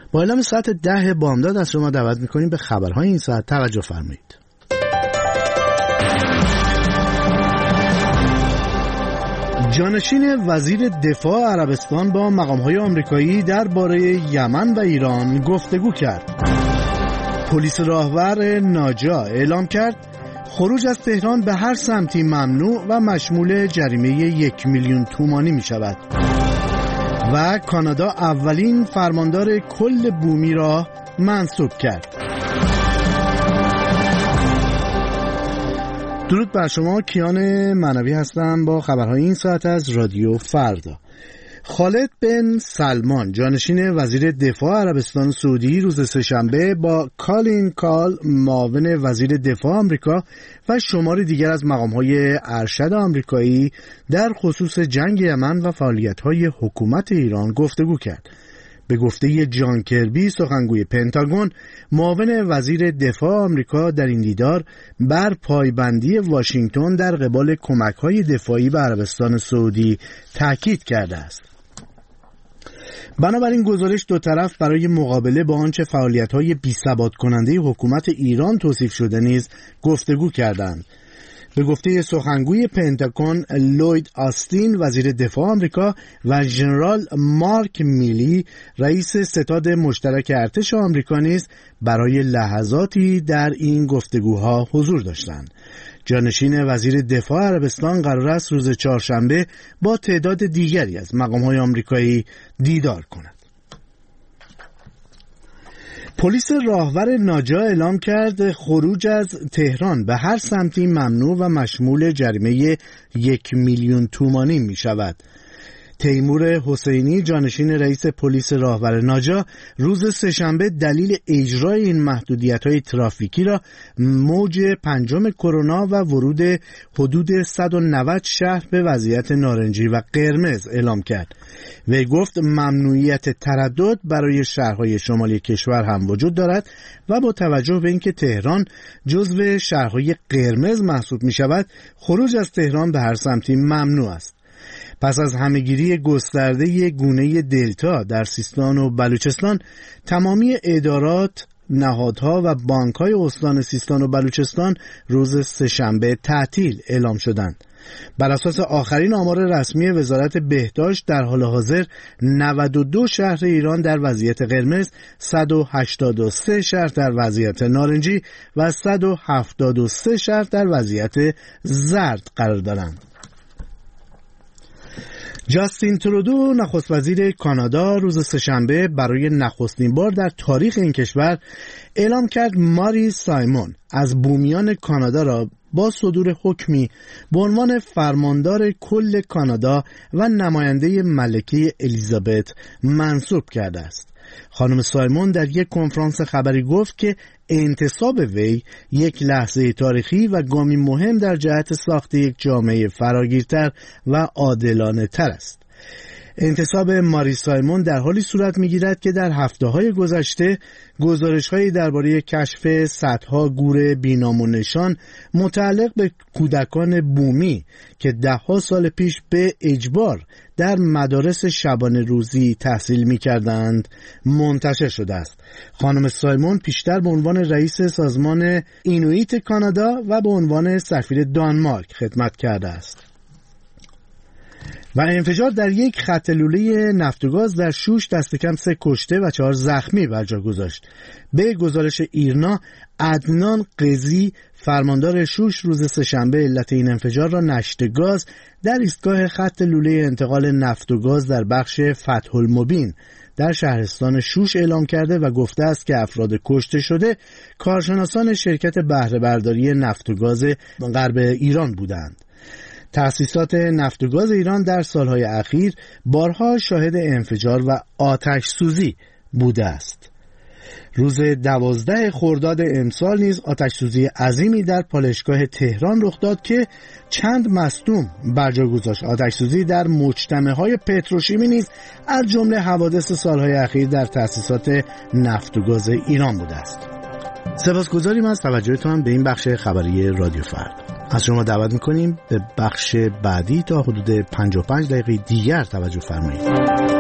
با اعلام ساعت 10 بامداد از شما دعوت میکنیم به خبرهای این ساعت توجه فرمایید. جانشین وزیر دفاع عربستان با مقام‌های آمریکایی درباره یمن و ایران گفتگو کرد. پلیس راهور ناجا اعلام کرد خروج از تهران به هر سمتی ممنوع و مشمول جریمه 1 میلیون تومانی می شود. و کانادا اولین فرماندار کل بومی را منصوب کرد. درود بر شما، کیان معنوی هستم با خبرهای این ساعت از رادیو فردا. خالد بن سلمان جانشین وزیر دفاع عربستان سعودی روز سه‌شنبه با کالین کال معاون وزیر دفاع آمریکا و شماری دیگر از مقام‌های ارشد آمریکایی در خصوص جنگ یمن و فعالیت‌های حکومت ایران گفتگو کرد. به گفته جان کربی سخنگوی پنتاگون، معاون وزیر دفاع آمریکا در این دیدار بر پایبندی واشنگتن در قبال کمک‌های دفاعی به عربستان سعودی تاکید کرده است. بنابراین گزارش دو طرف برای مقابله با آنچه فعالیت‌های بی‌ثبات کننده حکومت ایران توصیف شده نیز گفتگو کردند. به گفته سخنگوی پنتاگون لوید آستین وزیر دفاع آمریکا و ژنرال مارک میلی رئیس ستاد مشترک ارتش آمریکا نیز برای لحظاتی در این گفتگوها حضور داشتند. جانشین وزیر دفاع عربستان قرار است روز چهارشنبه با تعداد دیگری از مقام‌های آمریکایی دیدار کند. پلیس راهور ناجا اعلام کرد خروج از تهران به هر سمتی ممنوع و مشمول جریمه 1 میلیون تومانی می شود. تیمور حسینی جانشین رئیس پلیس راهور ناجا روز سه‌شنبه دلیل اجرای این محدودیت‌های ترافیکی را موج 5 کرونا و ورود حدود 190 شهر به وضعیت نارنجی و قرمز اعلام کرد. وی گفت ممنوعیت تردد برای شهرهای شمالی کشور هم وجود دارد و با توجه به اینکه تهران جزو شهرهای قرمز محسوب می شود، خروج از تهران به هر سمتی ممنوع است. پس از همه‌گیری گسترده گونه دلتا در سیستان و بلوچستان، تمامی ادارات، نهادها و بانک‌های استان سیستان و بلوچستان روز سه‌شنبه تعطیل اعلام شدند. بر اساس آخرین آمار رسمی وزارت بهداشت در حال حاضر 92 شهر ایران در وضعیت قرمز، 183 شهر در وضعیت نارنجی و 173 شهر در وضعیت زرد قرار دارند. جاستین ترودو نخست وزیر کانادا روز سه‌شنبه برای نخستین بار در تاریخ این کشور اعلام کرد ماری سایمون از بومیان کانادا را با صدور حکمی به عنوان فرماندار کل کانادا و نماینده ملکه الیزابت منصوب کرده است. خانم سایمون در یک کنفرانس خبری گفت که انتصاب وی یک لحظه تاریخی و گامی مهم در جهت ساخت یک جامعه فراگیرتر و عادلانه تر است. انتصاب ماری سایمون در حالی صورت می‌گیرد که در هفته‌های گذشته گزارش‌هایی درباره کشف صدها گور بی‌نام و نشان متعلق به کودکان بومی که ده‌ها سال پیش به اجبار در مدارس شبانه روزی تحصیل می‌کردند منتشر شده است. خانم سایمون پیشتر به عنوان رئیس سازمان اینویت کانادا و به عنوان سفیر دانمارک خدمت کرده است. و انفجار در یک خط لوله نفت و گاز در شوش دست کم 3 کشته و 4 زخمی بر جا گذاشت. به گزارش ایرنا، عدنان قزی فرماندار شوش روز سه‌شنبه علت این انفجار را نشت گاز در ایستگاه خط لوله انتقال نفت و گاز در بخش فتح المبین در شهرستان شوش اعلام کرده و گفته است که افراد کشته شده کارشناسان شرکت بهره برداری نفت و گاز غرب ایران بودند. تأسیسات نفت و گاز ایران در سالهای اخیر بارها شاهد انفجار و آتش سوزی بوده است. روز 12 خرداد امسال نیز آتش سوزی عظیمی در پالایشگاه تهران رخ داد که چند مصدوم بر جا گذاشت. آتش سوزی در مجتمع‌های پتروشیمی نیز از جمله حوادث سالهای اخیر در تأسیسات نفت و گاز ایران بوده است. سپاسگزاریم از توجهتان به این بخش خبری رادیو فردا. از شما دعوت می‌کنیم به بخش بعدی تا حدود 55 دقیقه دیگر توجه فرمایید.